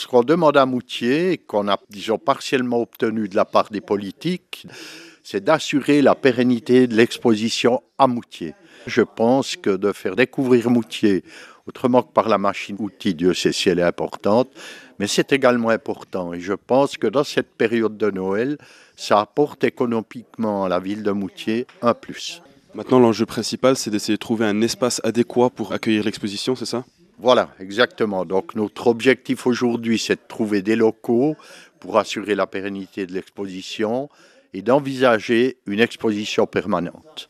qu'on demande à Moutier, et qu'on a, disons, partiellement obtenu de la part des politiques, c'est d'assurer la pérennité de l'exposition à Moutier. Je pense que de faire découvrir Moutier, autrement que par la machine-outil, Dieu sait si elle est importante, mais c'est également important. Et je pense que dans cette période de Noël, ça apporte économiquement à la ville de Moutier un plus. Maintenant, l'enjeu principal, c'est d'essayer de trouver un espace adéquat pour accueillir l'exposition, c'est ça? Voilà, exactement. Donc notre objectif aujourd'hui, c'est de trouver des locaux pour assurer la pérennité de l'exposition et d'envisager une exposition permanente.